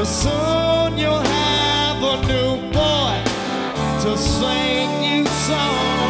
Soon you'll have a new boy to sing you songs.